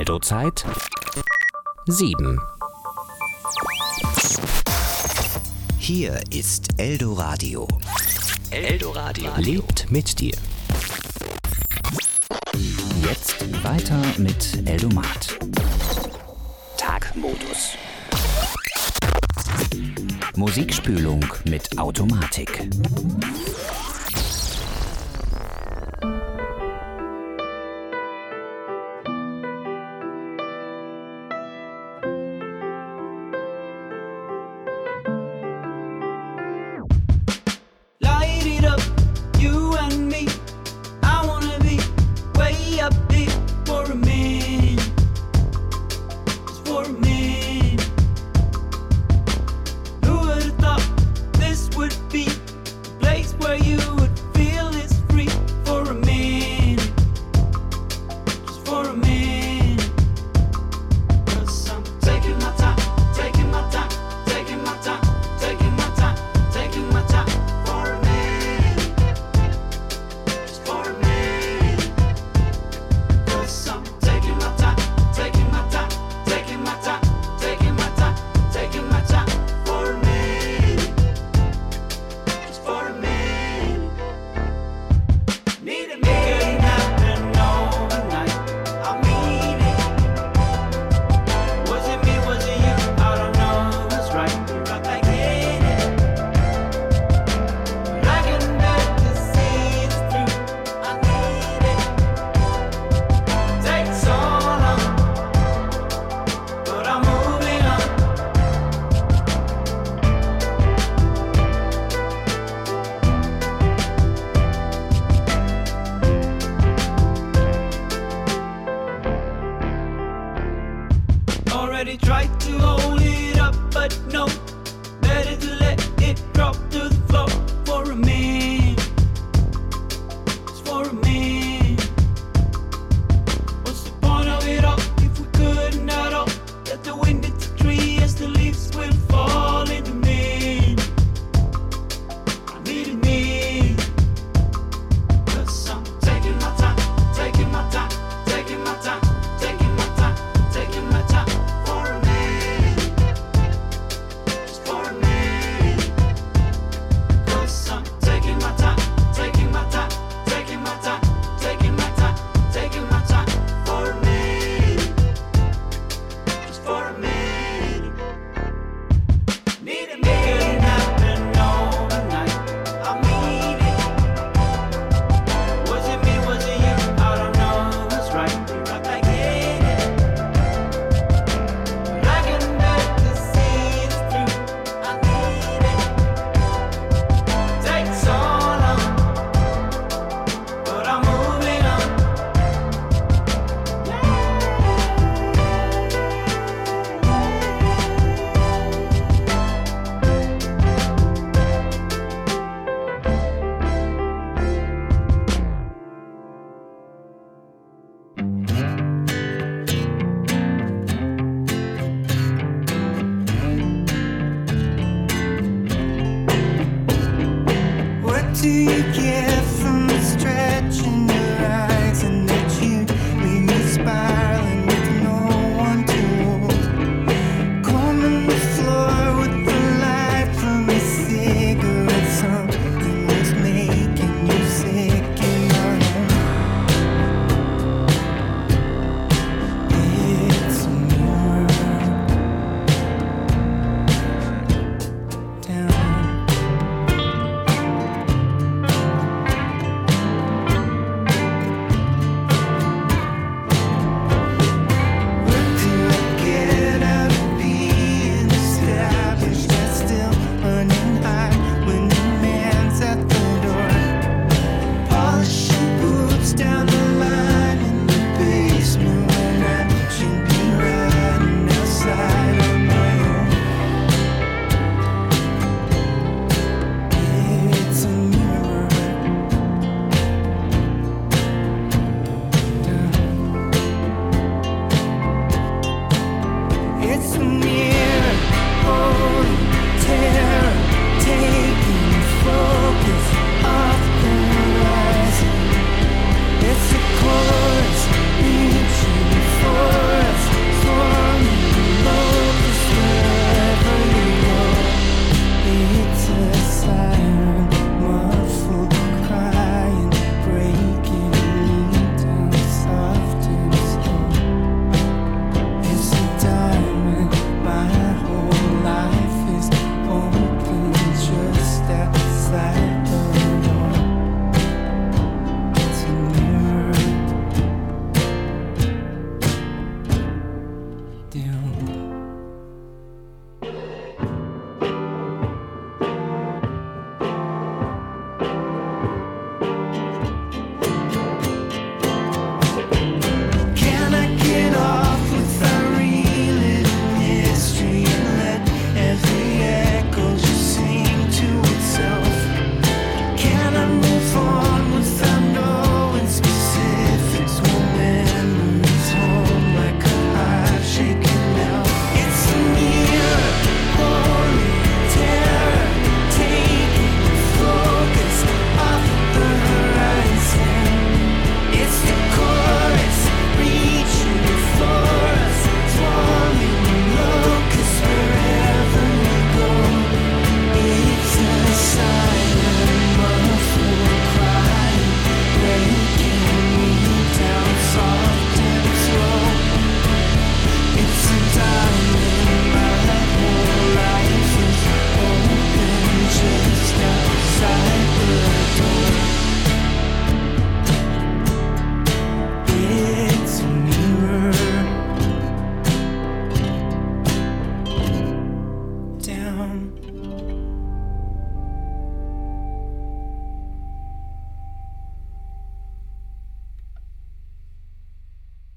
Eldo-Zeit 7. Hier ist Eldoradio. Eldoradio lebt mit dir. Jetzt weiter mit Eldomat. Tagmodus. Musikspülung mit Automatik.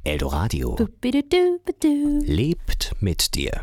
Eldoradio lebt mit dir.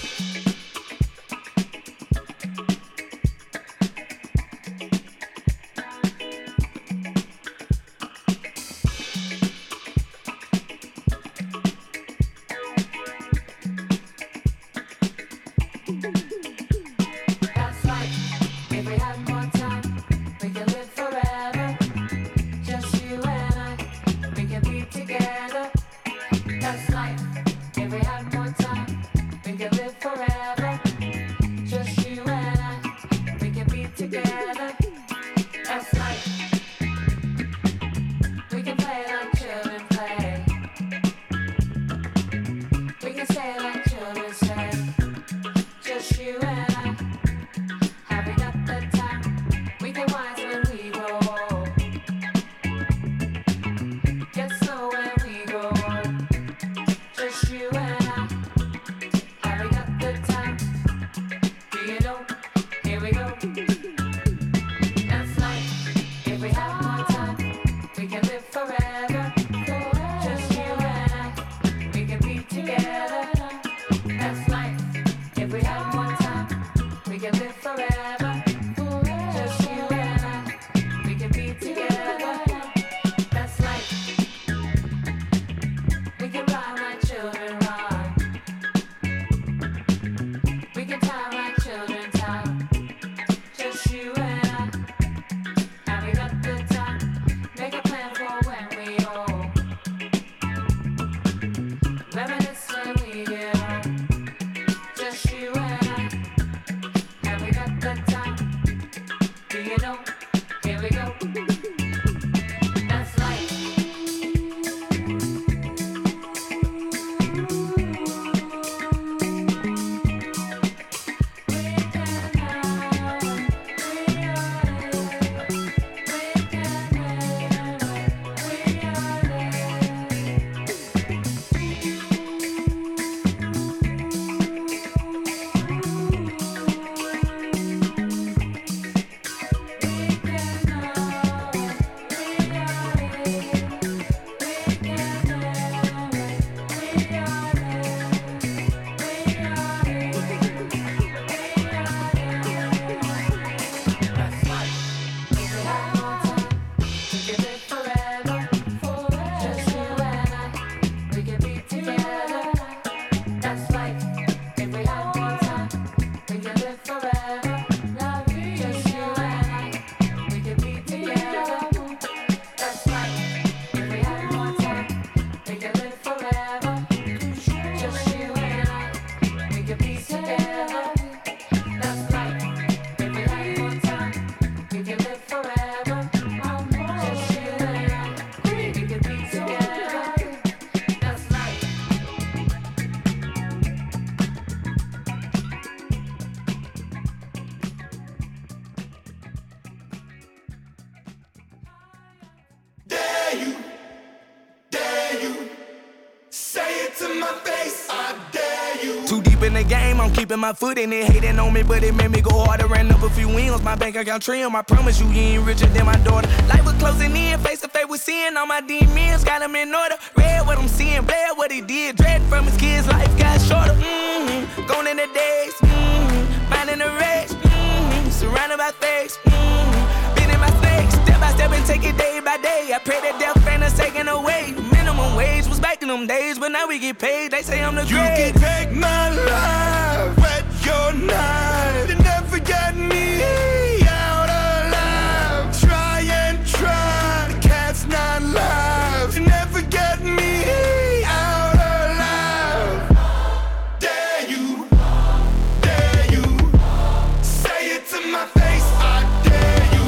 Keeping my foot in it, hating on me, but it made me go harder. Ran up a few wins, my bank account trim. I promise you, he ain't richer than my daughter. Life was closing in, face to face with sin. All my demons got him in order. Read what I'm seeing, bad what he did. Dread from his kids, life got shorter. Gone in the days, finding the race, surrounded by fakes, been in my snakes. Step by step and take it day by day. I pray that death ain't us taken away. Minimum wage was back in them days, but now we get paid. They say I'm the great. You can take my life, wet your knife. You never get me out alive. Try and try, the cat's not live. You never get me out alive. Dare you, say it to my face. I dare you,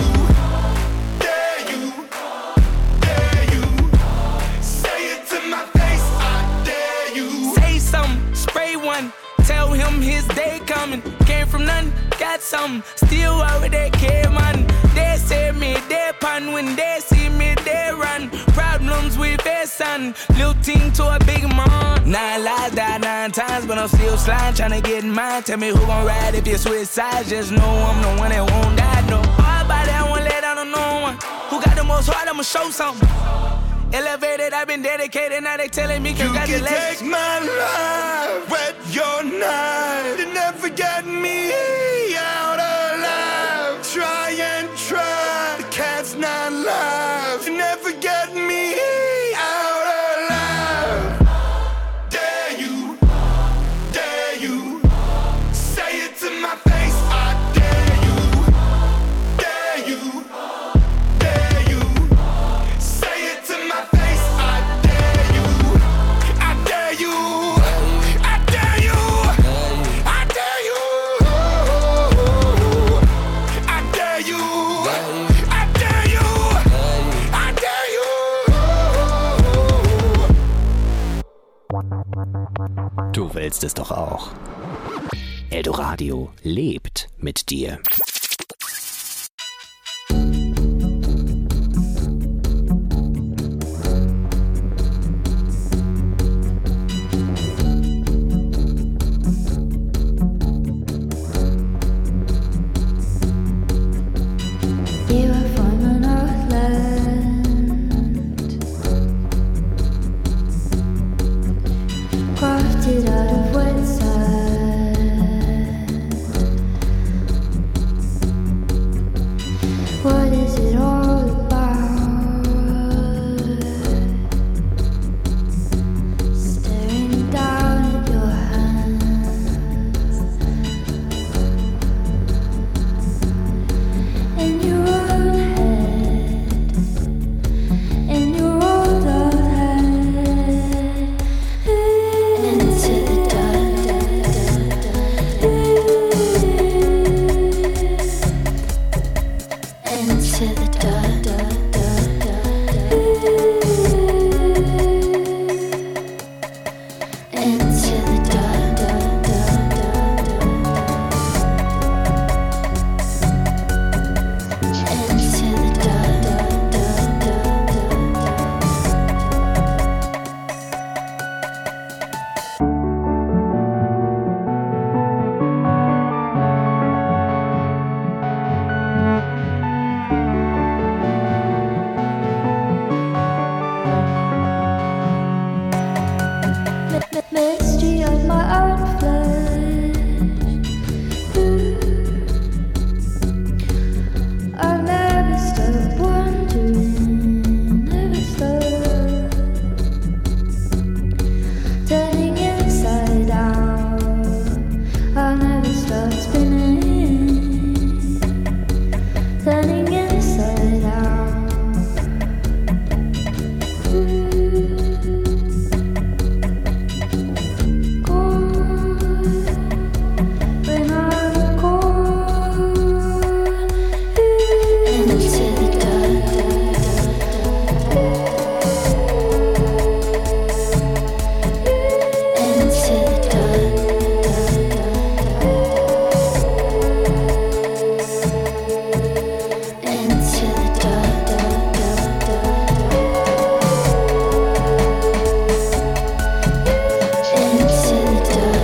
say it to my face. I dare you. Say something, spray one. Tell him his day coming. Came from nothing, got something. Still over there, care man. They say me, they pan. When they see me, they run. Problems with their son. Little team to a big man. 9 lives, died 9 times, but I'm still sliding, trying to get in mine. Tell me who gon' ride if you switch sides. Just know I'm the one that won't die, no. All about that, I won't let out on no one. Who got the most heart, I'ma show something. Elevated, I've been dedicated, now they telling me congratulations. You can take my life, wet your knife. You never get me out alive. Try and try, the cat's not alive. You never get me out alive. Dare you, say it to my face. I dare you, say it to my face. I dare you, I dare you, I dare you, I dare you, I dare you, I dare you, I dare you. Du willst es doch auch. Eldoradio lebt mit dir. You are from an old land, crafted out of wet sand. What is it all about? Staring down at your hands in your own head, in your old head, into the dark, into the dark, into the dark. Into the mystery of my own flesh. I'll never stop wondering, never stop turning inside out. I'll never stop spinning, turning inside out. When I'm cold, into the dark, into the dark, into the dark, into the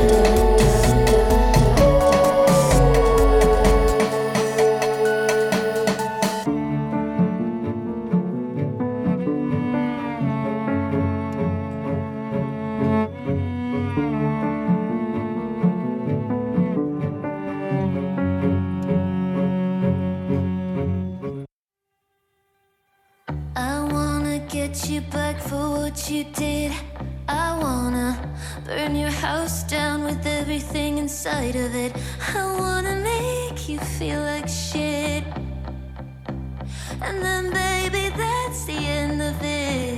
I wanna get you back for what you did. I wanna burn your house down with everything inside of it. I wanna make you feel like shit. And then baby, that's the end of it.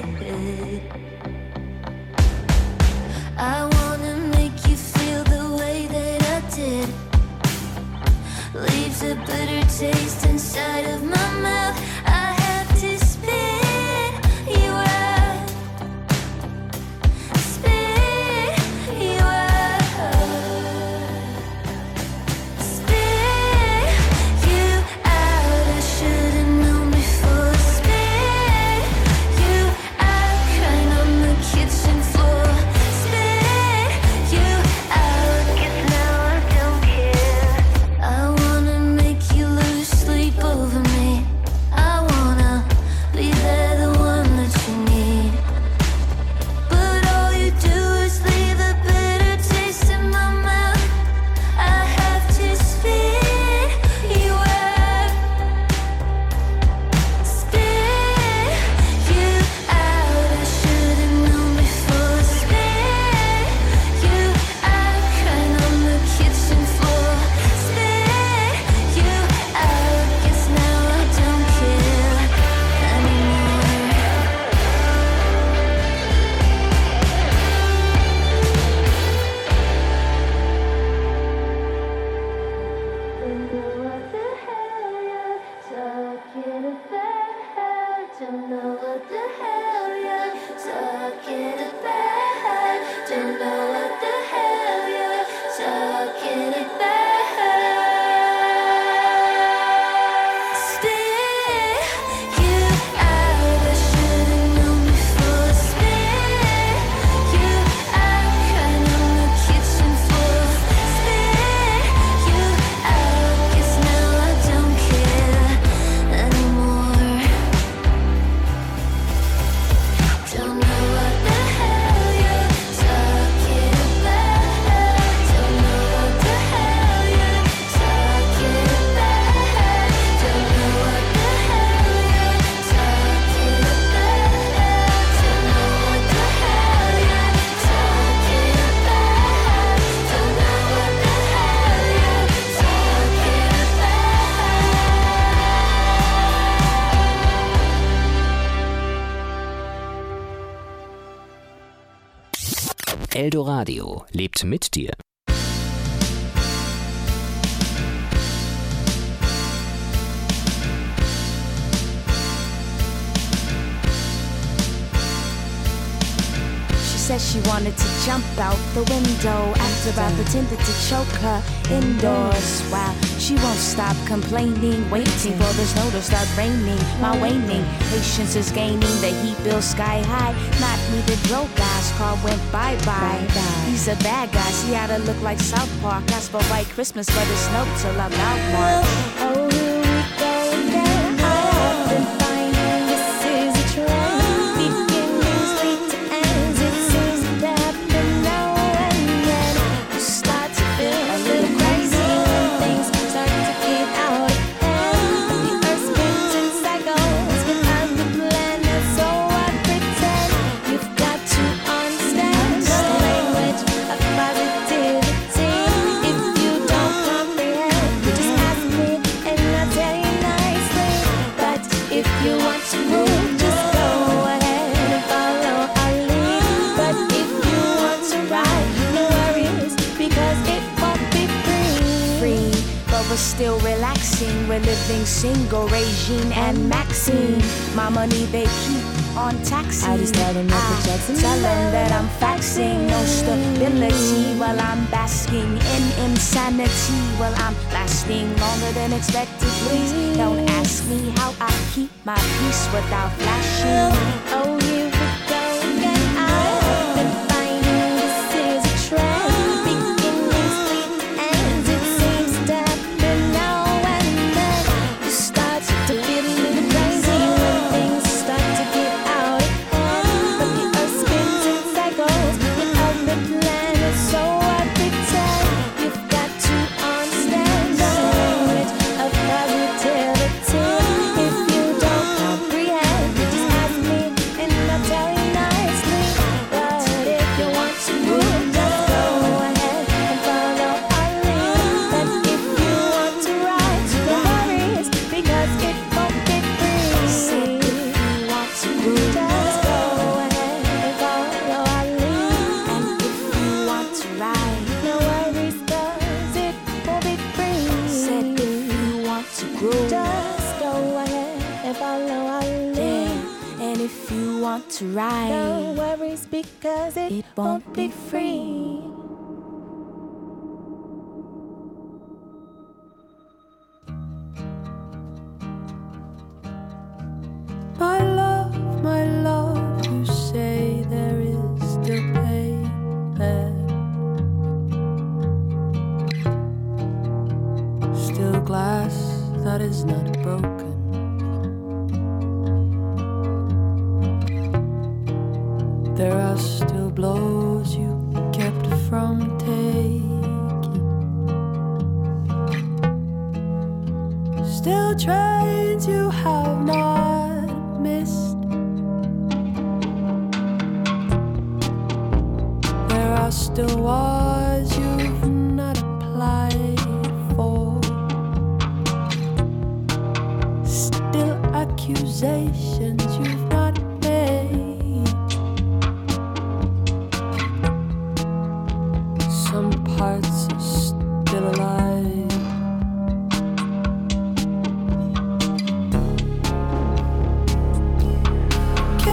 I wanna make you feel the way that I did. Leaves a bitter taste inside of my mouth. I have to spit you out, spit you out, spit you out. I should've known before. Spit you out, crying on the kitchen floor. Spit you out, 'cause now I don't care. I wanna make you lose sleep over me. Don't know what the hell you're talking about. Don't know what the hell you're talking about. Spit you out. I should've known before. Spit you out. Crying on the kitchen floor. Spit you out. 'Cause now I don't care anymore. Don't know what the hell you're talking about. Don't know what the hell you're talking about. Don't know what the hell you're talking about. Don't know what the hell you're talking about. Don't know what the hell you're talking about. Eldoradio lebt mit dir. She said she wanted to jump out the window after I pretended to choke her indoors. Wow, she won't stop complaining, waiting for the snow to start raining. My waning patience is gaining, the heat bill sky high. Not me, the broke guy's car went bye-bye. He's a bad guy, see how to look like South Park. Asked for White Christmas, but it's snow till I'm out March. Oh, here we go again. I've been finding this is a trend. Beginnings lead to ends. It seems to happen now and then. You start to feel a little crazy when things start to get out of hand. But the earth spins in cycles, but I'm the planet, so I pretend. You've got to understand the language of positivity. If you don't comprehend, just ask me and I'll tell you nicely. But if you want to move, just go ahead and follow our lead. But if you want to ride, no worries, because it won't be free. But we're still relaxing. We're living single, Regine and Maxine. My money they keep on taxing. I just tell them tell them that I'm faxing. No stability while I'm basking in insanity. While I'm lasting longer than expected. Please don't ask me how I keep my peace without flashing. Oh, here we go again. I've been finding this is a trend. Beginnings lead to ends. It seems to happen now and then. You start to feel a little crazy when things start to get out of hand. But the earth spins in cycles without the planet, so I pretend. You've got to understand the language of positivity. If you don't comprehend, just ask me and I'll tell you nicely. But if you want to move, just go ahead and follow our lead. But if you want to ride, no worries, because it won't be free. Said if you want to move, just go ahead and follow our lead. And if you want to ride, no worries, cause it won't be free. Said if you want to groove, just go ahead and follow our lead. And if you want to ride, no worries, because it won't be free. My love, you say there is still pain there. Still glass that is not broken. There are still blows you kept from taking. Still trains you have not missed. There are still wars you've not applied for. Still accusations you've not made. Some parts are still alive.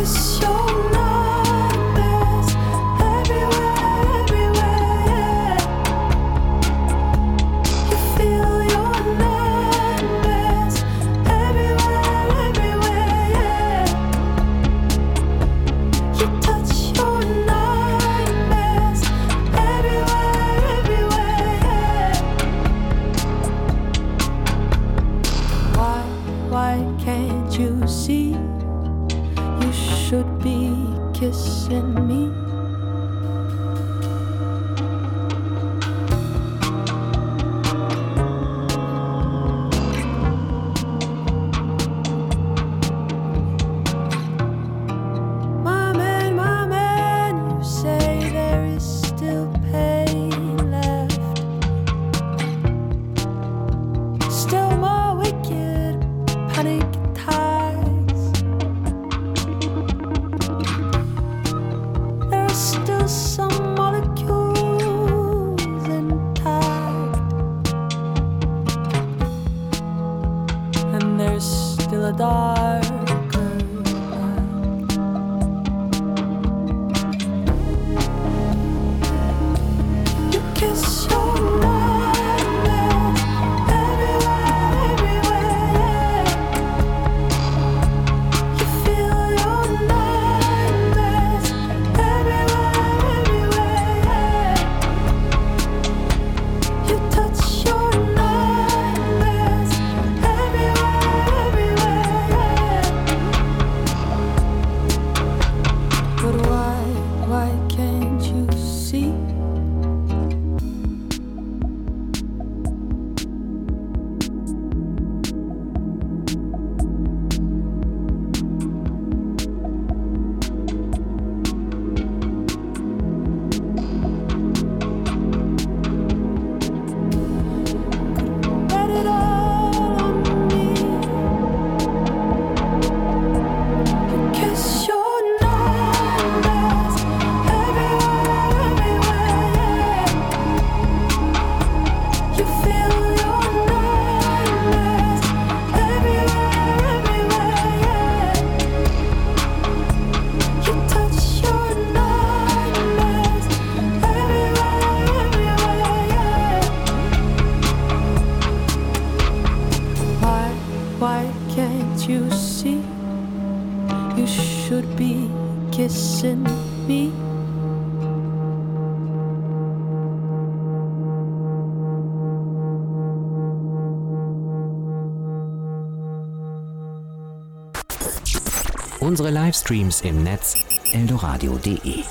Unsere Livestreams im Netz eldoradio.de.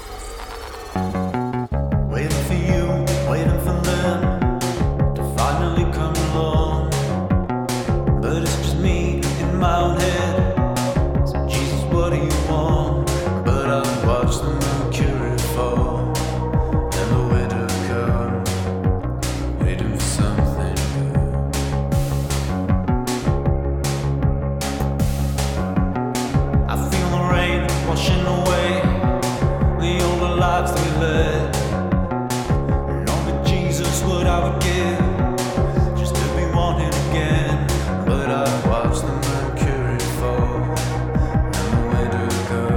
Waiting for you, waiting for them to finally come along. But it's just me in my own head. So Jesus, what do you want? But I watch the mercury fall and the winter come, waiting for something new. I feel the rain washing away the older lives that we led. And only Jesus would I would give just to be wanted again. But I watch the mercury fall and the winter come.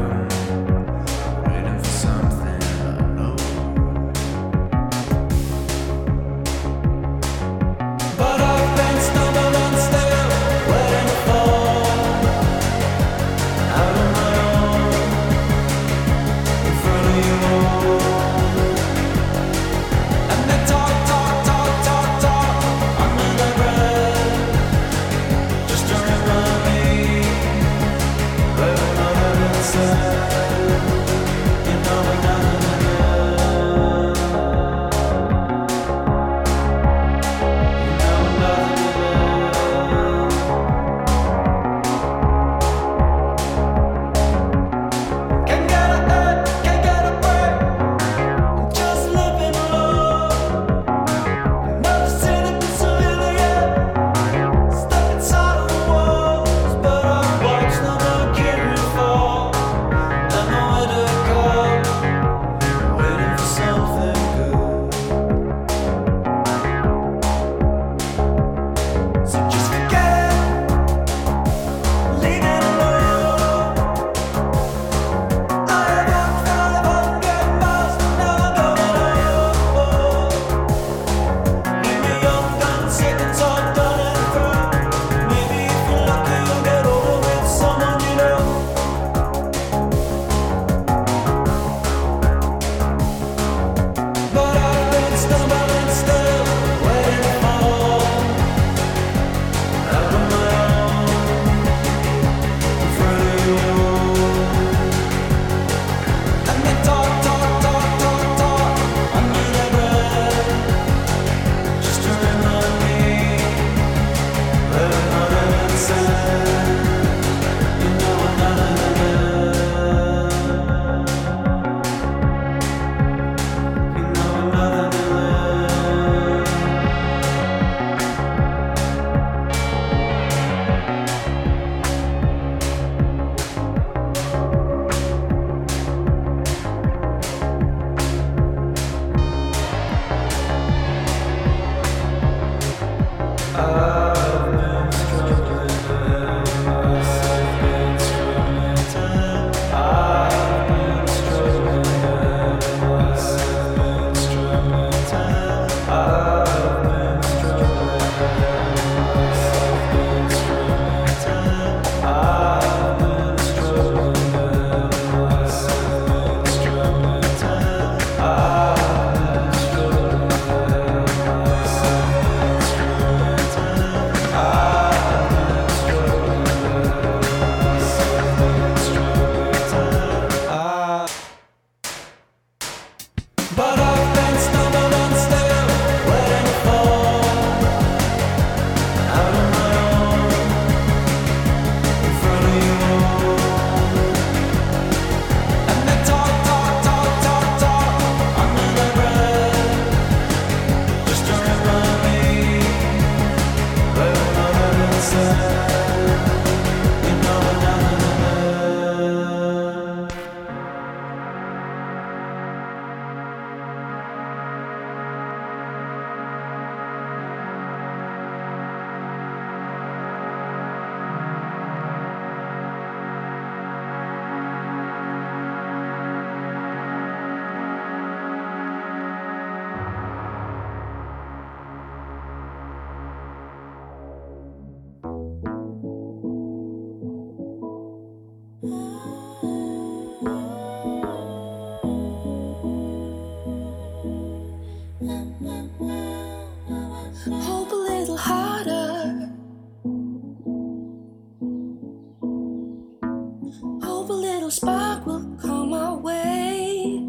Hope a little spark will come our way.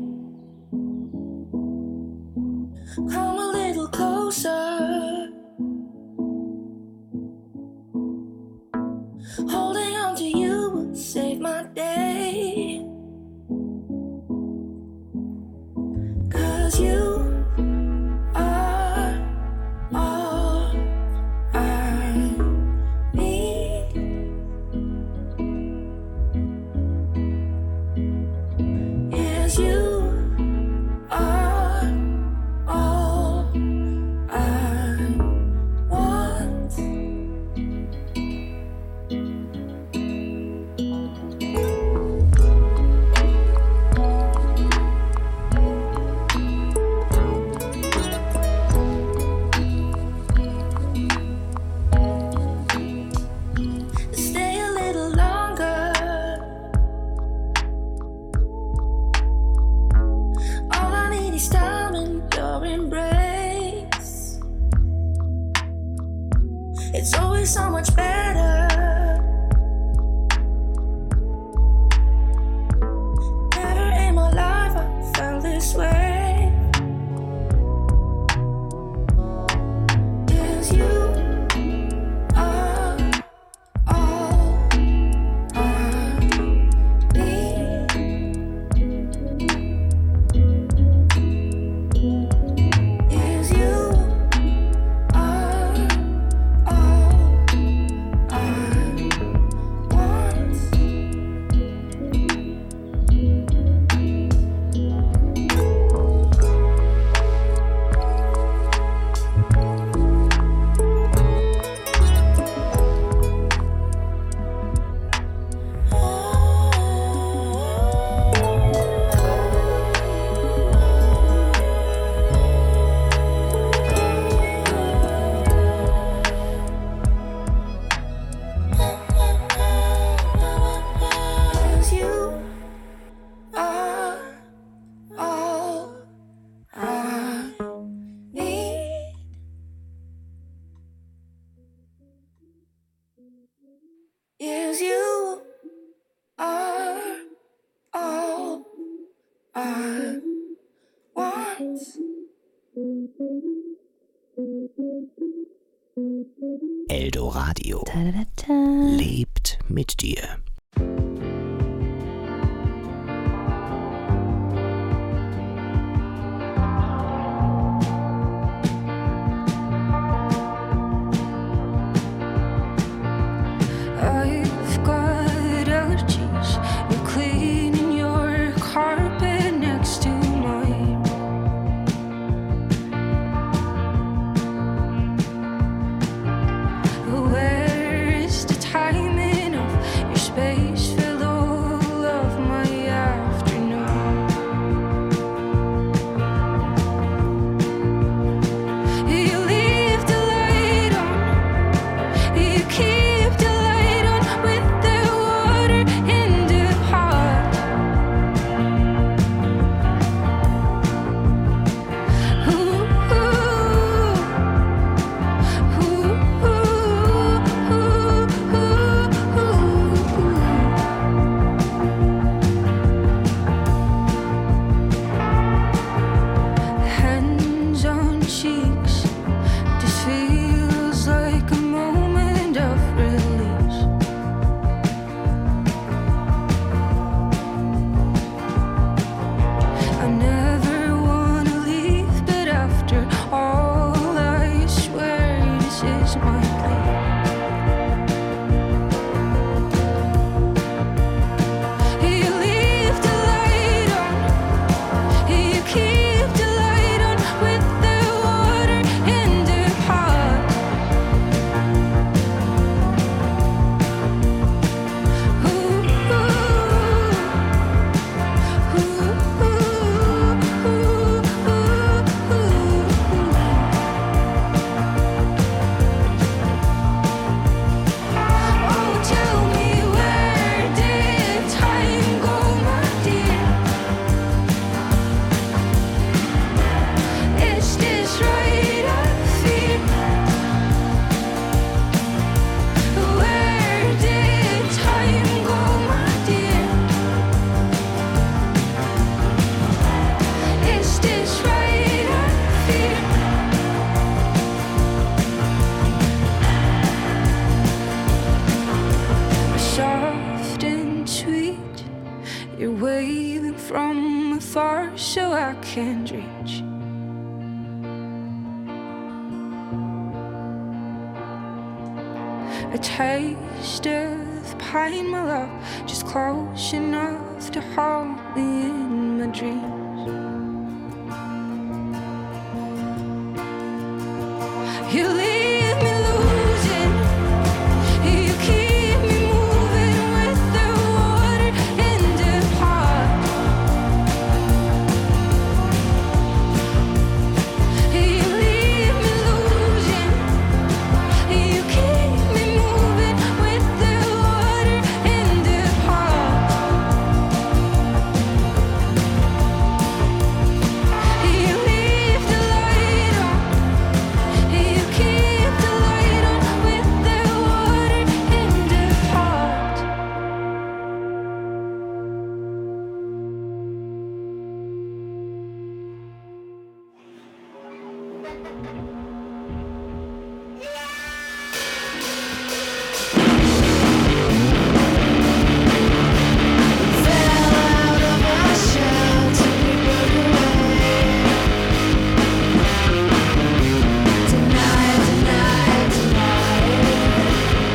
Come a little closer. Holding on to you will save my day. 'Cause you are all I need. Yes, you are all I want. Stay a little longer. All I need is time and your embrace. It's always so much better. Never in my life I felt this way. 'Cause you are all I need. Yes, you are all I want. Yes, you are all I need. Yes, you are all I want. Eldoradio Ta-da-da-da. lebt mit dir. I've got allergies. You're cleaning your carpet next to mine. Where is the timing of your space? You're waving from afar so I can't reach. A taste of pine, my love, just close enough to hold me in my dreams. You leave me losing, you keep me moving with the water in the heart. You leave me losing, you keep me moving with the water in the heart. You leave the light on. You keep the light on with the water in the heart. Fell out of my shell to be burned away. Tonight, tonight, tonight.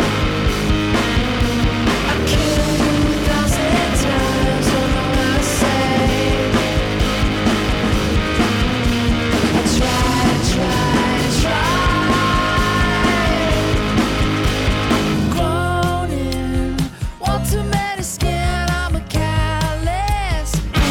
I killed you 1,000 times, don't know what to say. I tried. Groaning, one too many skin, I'm a callous.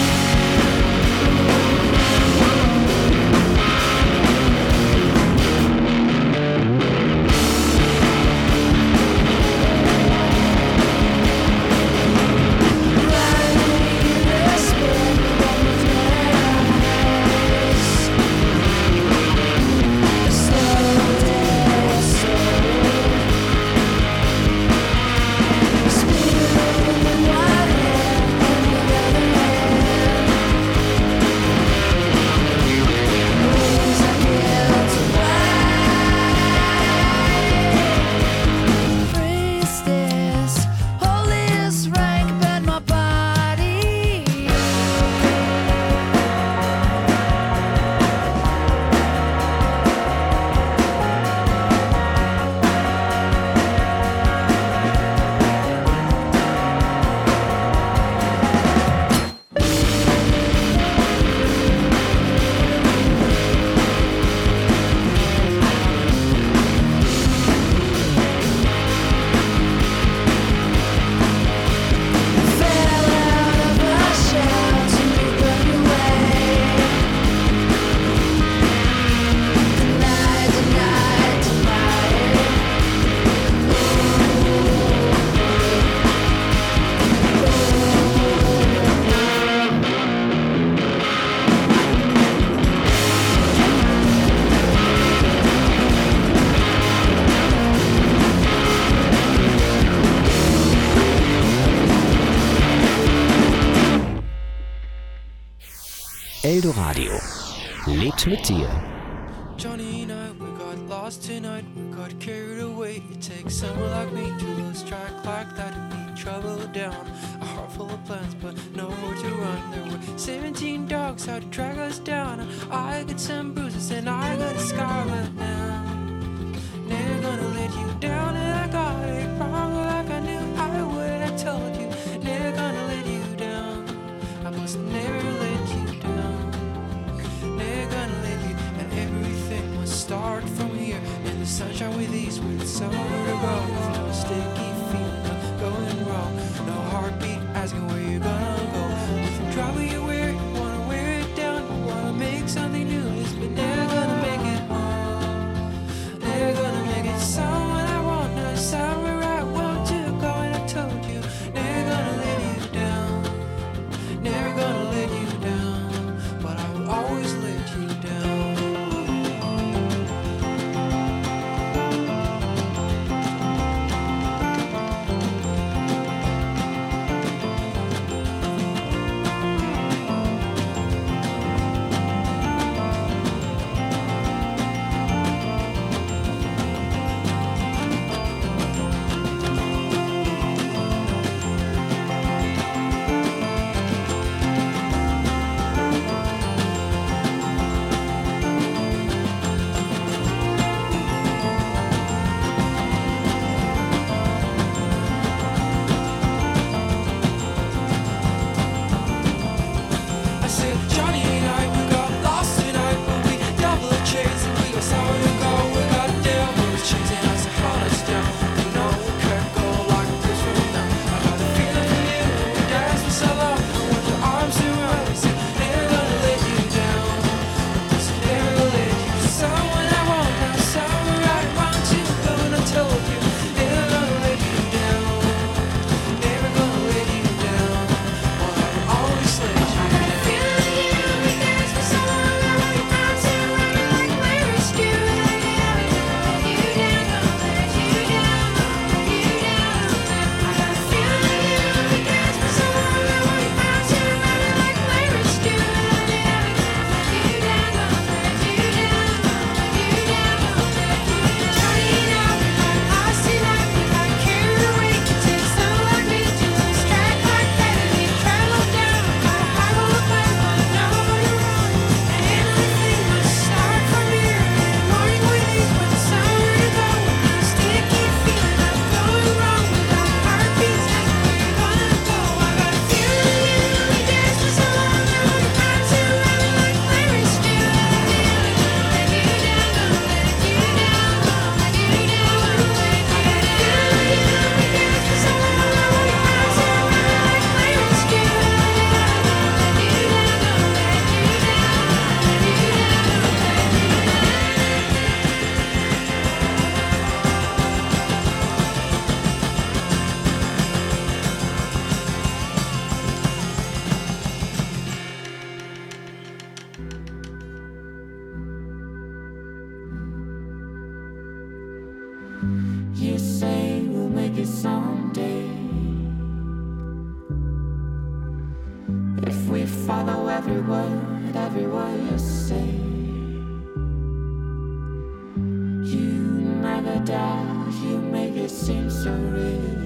Holiest rank, bend my body. Fell out of my shell to be burned away. Tonight, tonight, tonight. Eldoradio lebt mit dir. Johnny and I, we got lost tonight, we got carried away. It takes someone like me to lose track like that and be troubled down. A heart full of plans, but nowhere to run. There were 17 dogs out to drag us down. I got some bruises and I got a scar, but now never gonna let you down. And I got it wrong like I knew I would. I told you, never gonna let you down. I must never let you down. Never gonna let you, and everything must start from here. In the sunshine with ease, with somewhere to go. With no sticky feet, no going wrong. No heartbeat asking where you're gonna go. If you drop it, you wear it, you wanna wear it down. You wanna make something new, it's been never gonna make it home. Never gonna make it sound when I want, not sound where I want to go. And I told you, never gonna let you down. Never gonna let you down, but I will always let you down. if we follow every word you say. You never doubt, you make it seem so real.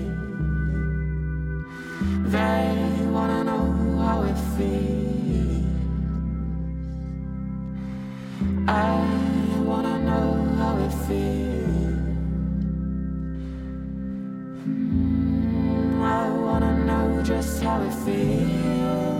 They wanna know how it feels. I wanna know how it feels. I wanna know just how it feels.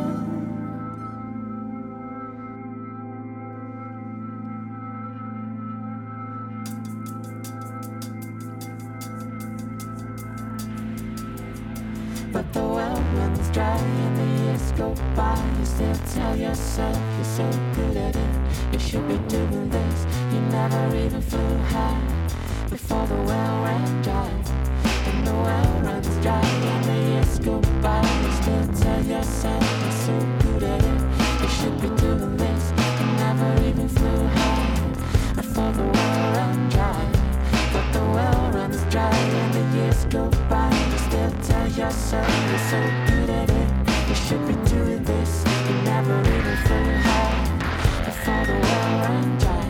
But the well runs dry and the years go by. You still tell yourself you're so good at it. You should be doing this. You never even flew high before the well ran dry. And the well runs dry and the years go by. You still tell yourself you're so good at it. You should be doing this. You never even flew high before the well ran dry. But the well runs dry and the years go by. You still tell yourself you're so good at it. You should be doing this. You never even flew high before the well ran dry.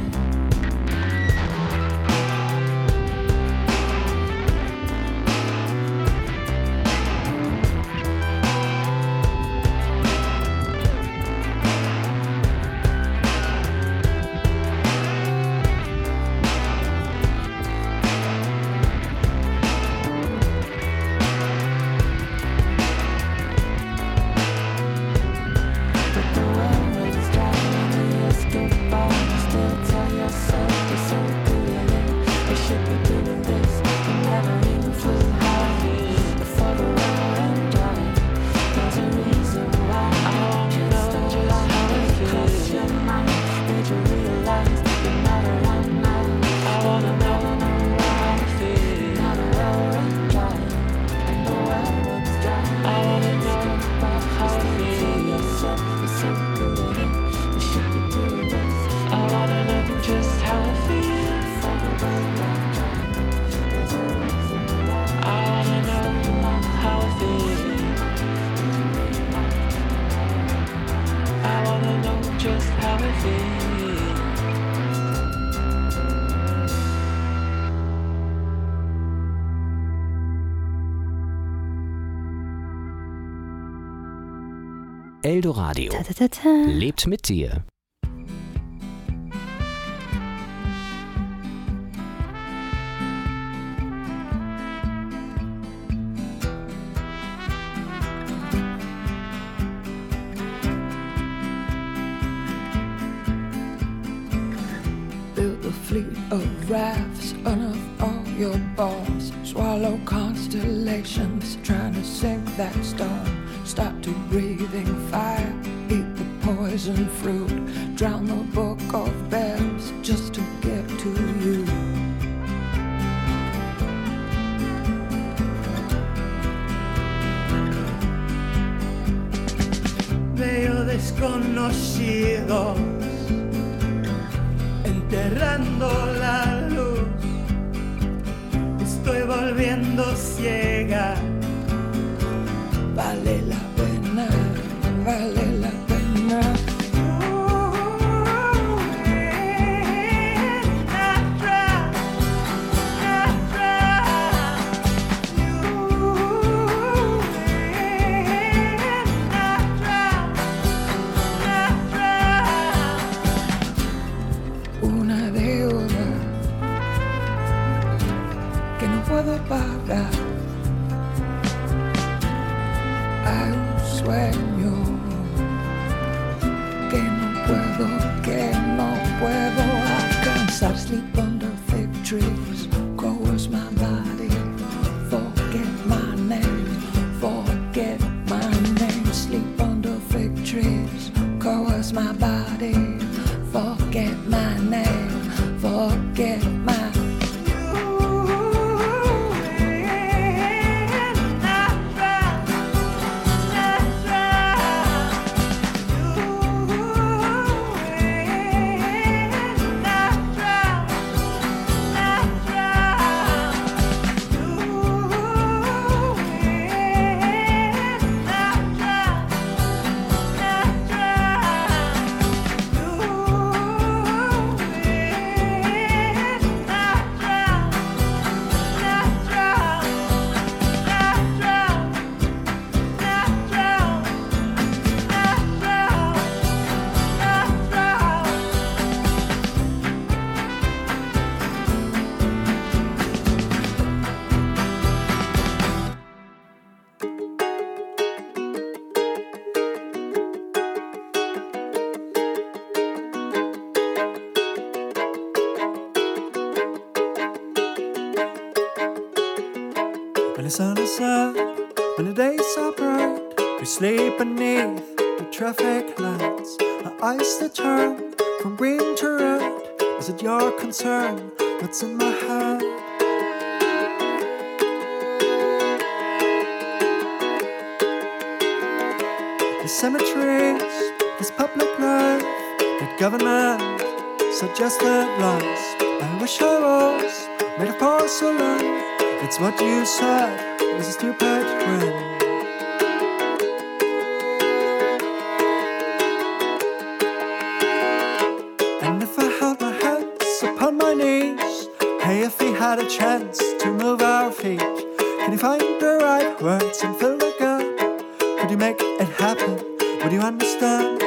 Eldoradio lebt mit dir. Build a fleet of rafts, unearth all your bombs, swallow constellations, trying to sink that storm. Start to breathing fire, eat the poison fruit, drown the book of bells just to get to you. Veo desconocidos enterrando la luz. Estoy volviendo ciega. Vale la pena, vale la pena. Una deuda que no puedo pagar. Hay un sueño que no puedo alcanzar. Sleep under fig trees, coerce my body, forget my name, forget my name. Sleep under fig trees, coerce my body, forget my name, forget my the sun is up, when the days are bright, we sleep beneath the traffic lights. Our eyes that turn from green to red. Is it your concern? What's in my head? The cemeteries, this public life, that government suggested lies. I wish I was made of porcelain. It's what you said was a stupid grin. And if I held my hands upon my knees, hey, if we had a chance to move our feet, can you find the right words and fill the gap? Could you make it happen? Would you understand?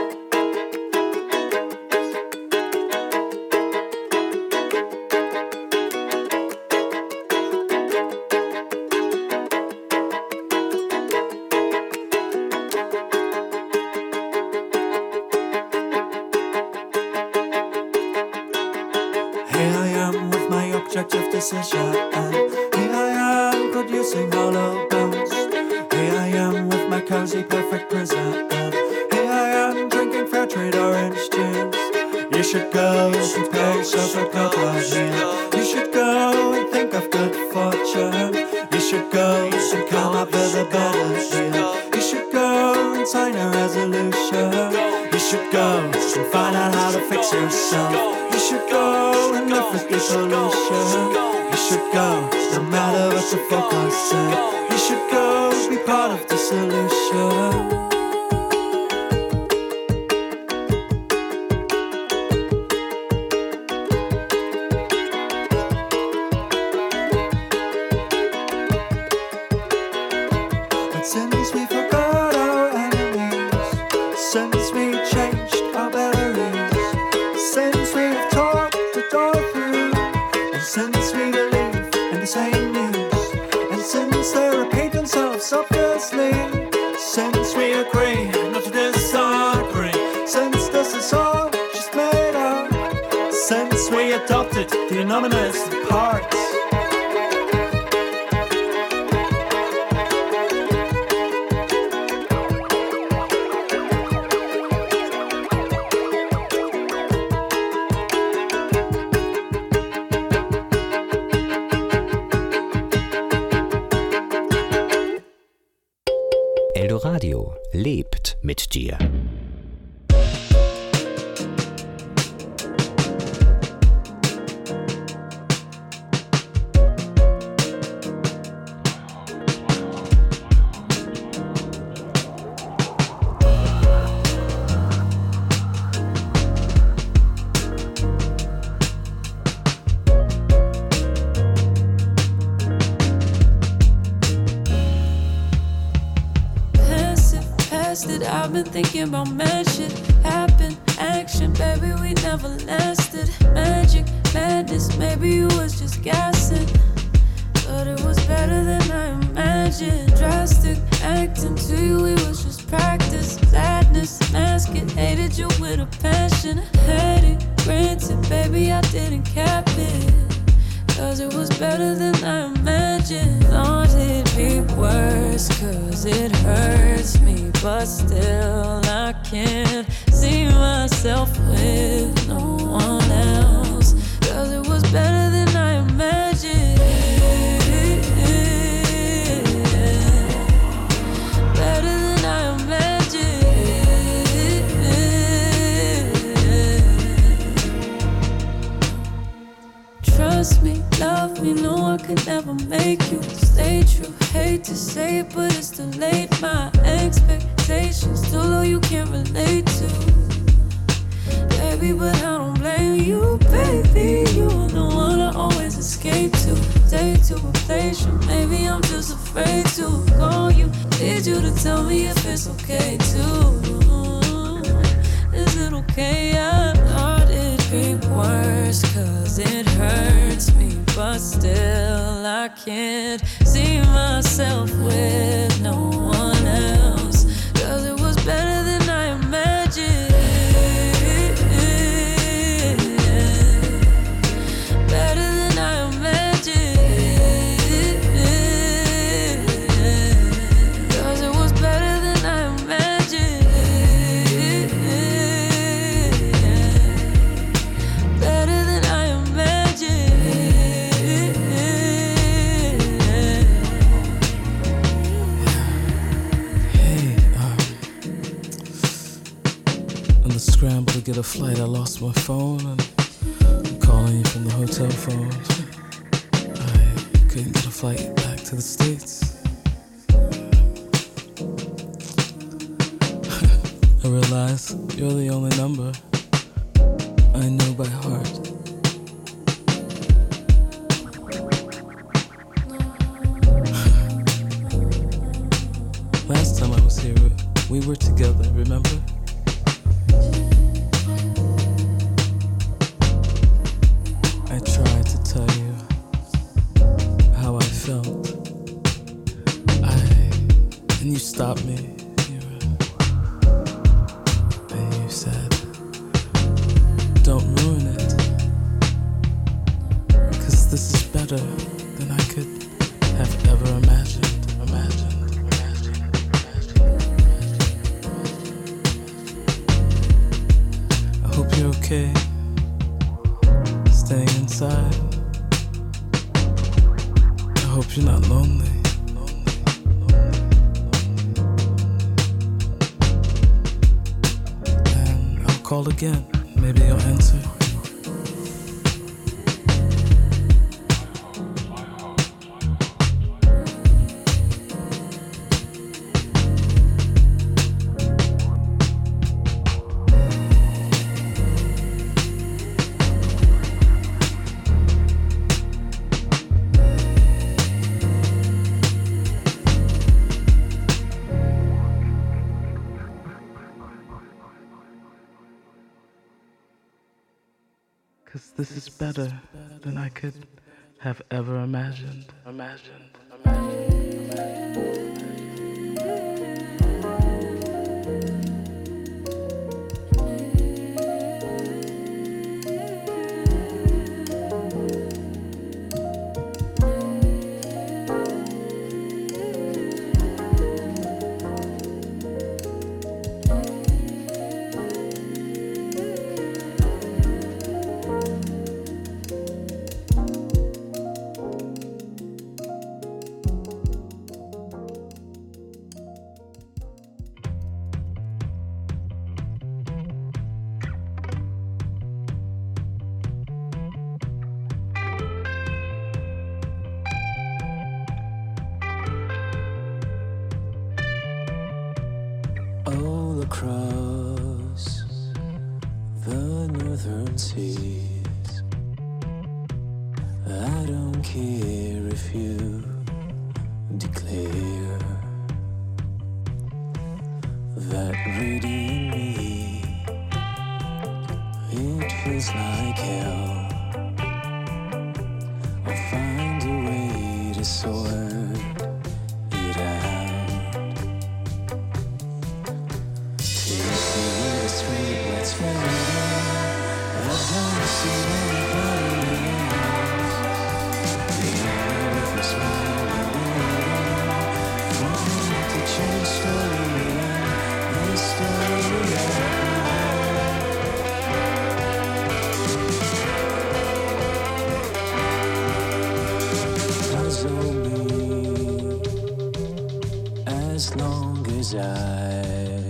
Objective decision. Here I am producing hollow bones. Here I am with my cozy perfect prison. Here I am drinking fair trade orange juice. You should go and pay social cocaine. You should go and think of good fortune. You should go and come up with a better deal. You should go and sign a resolution. You should go and find out how to fix yourself. You should go and live with the solution. You should go, no matter what the focus say. You should go, be part of the solution. But since we forgot our enemies, since we changed our batteries, since we've talked the door through, and since we believe in the same news, and since they repeat themselves obviously, since we agree not to disagree, since this is all just made up, since we adopted the anonymous parts. Eldoradio lebt mit dir. That I've been thinking about mad shit happen, action, baby, we never lasted. Magic, madness, maybe you was just gassing, but it was better than I imagined. Drastic acting to you, it was just practice. Sadness, mask it, hated you with a passion. Had it, granted, baby, I didn't cap it, cause it was better than I imagined. Thought it'd be worse, cause it hurts me, but still I can't see myself with no one else, cause it was better than I imagined. Better than I imagined. Trust me, love me, no I could never make you stay true. Hate to say it, but it's too late. My expectations too low, you can't relate to, baby, but I don't blame you, baby. You are the one I always escape to. Day to replace you, maybe I'm just afraid to call you. Need you to tell me if it's okay too. Is it okay? I thought it'd be worse, cause it hurts me, but still I can't see myself with no one else, cause it was better than I imagined. Better than I imagined. scramble to get a flight. I lost my phone and I'm calling you from the hotel phone. I couldn't get a flight back to the States. I realize you're the only number I know by heart. Last time I was here, we were together, remember? I tried to tell you how I felt. And you stopped me. And you said, don't ruin it. 'Cause this is better than I could have ever imagined. I hope you're okay, staying inside. I hope you're not lonely. And I'll call again, maybe you'll answer. This is better than I could have ever imagined. All across the northern seas, I don't care if you declare that radiant me, it feels like hell. I'll find a way to sort it out. What's fading? I don't see anybody else. The air with a smile for me to change story and the story puzzle me as long as I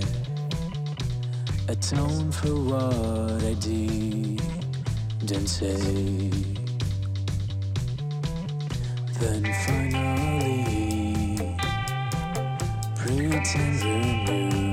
atone for what I didn't say. Then finally pretend we're new.